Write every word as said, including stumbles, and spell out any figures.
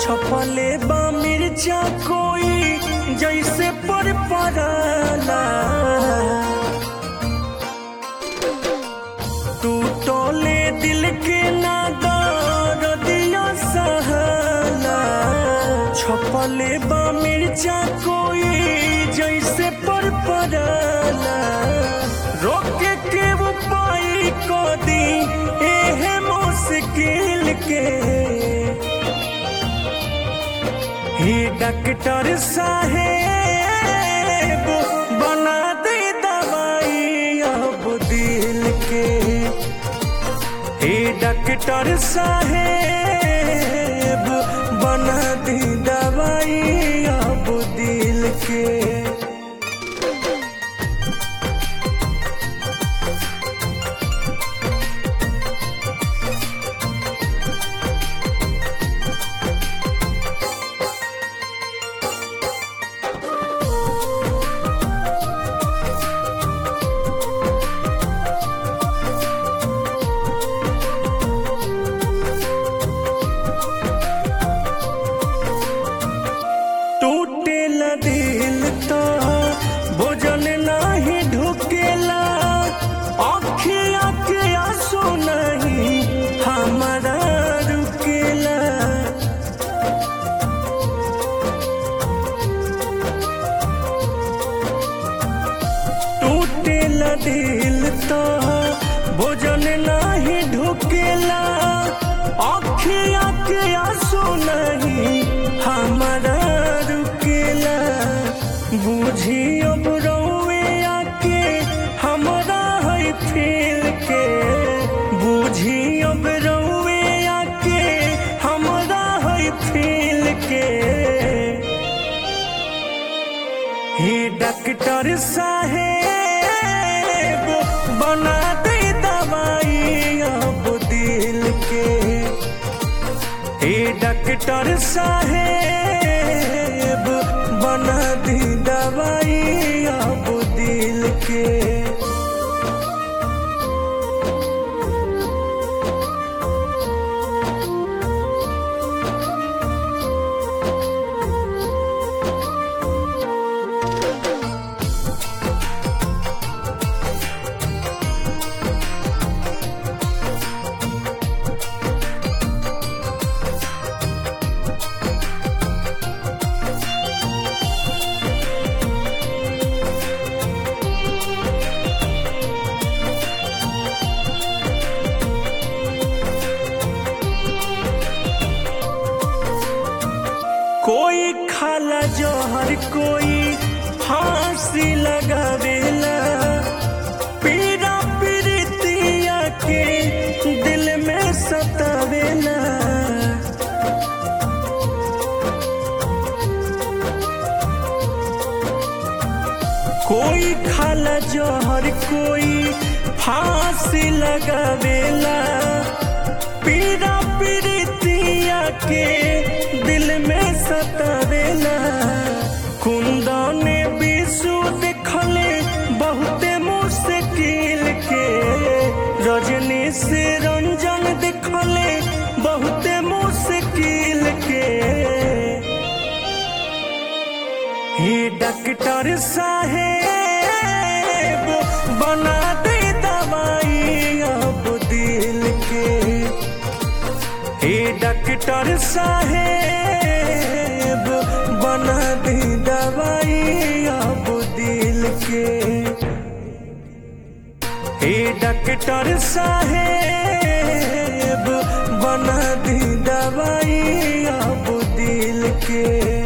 छपले बा मिर्चा कोई जैसे पर पराला टूटले दिल के नादार दिया सहला छपले बा मिर्चा कोई जैसे पर पराला रोके के उपाय को दी एहे मुश्किल के हे डॉक्टर साहेब बना दे दवाई अब दिल के हे डॉक्टर साहेब बना दे दवाई अब दिल के दिल तो भोजन नहीं ढुकेला अखिया के आंसू नहीं हमारा रुकेला टूटेला दिल तो भोजन नहीं ढुकेला अखिया के आंसू नहीं हमारा बुझी अब रौवे आके हमरा है फील के बुझी अब रौवे आके हमरा है फील के हे डॉक्टर साहेब बना दे दवाई अब दिल के हे डॉक्टर साहेब बना दी दवाई अब दिल के कोई खाला जहर कोई फांसी लगावेला पीड़ा पीड़ितिया के दिल में सतावेला कोई खाला जहर कोई फांसी लगावेला पीड़ा पीड़ितिया के दिल में सतावेला कुंदन विषु देखले बहुते मुश्किल के रजनी से रंजन देखले बहुते मुश्किल के हे डॉक्टर साहेब बना दे दवाई अब दिल के हे डॉक्टर साहेब बना दी दवाई अब दिल के हे डॉक्टर साहेब बना दी दवाई अब दिल के।